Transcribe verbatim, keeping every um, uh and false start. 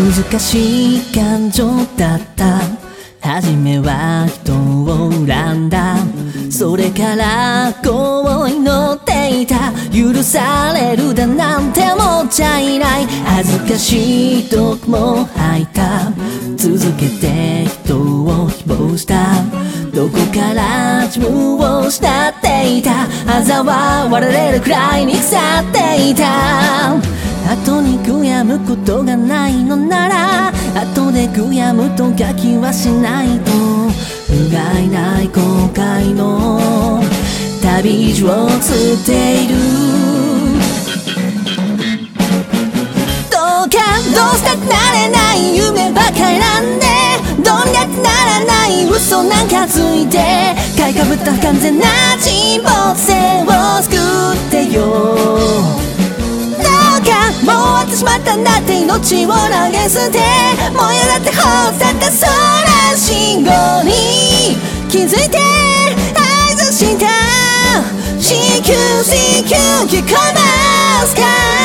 難しい感情だった。初めは人を恨んだ。それからこう祈っていた。許されるだなんて思っちゃいない。恥ずかしいとも吐いた。続けて人を希望した。どこから自分を慕っていた。嘲笑われるくらいに腐っていた。後に悔やむことがないのなら、後で悔やむと書きはしないと。不甲斐ない後悔の旅路を捨ている。どうかどうしたってなれない夢ばか選んで、どうにだってならない嘘なんかついて、買いかぶった不完全な沈没性を救ってよ。もう終わってしまったんだって命を投げ捨て、もうやだって放ったった空信号に気づいて合図した。至急至急聞こえますか。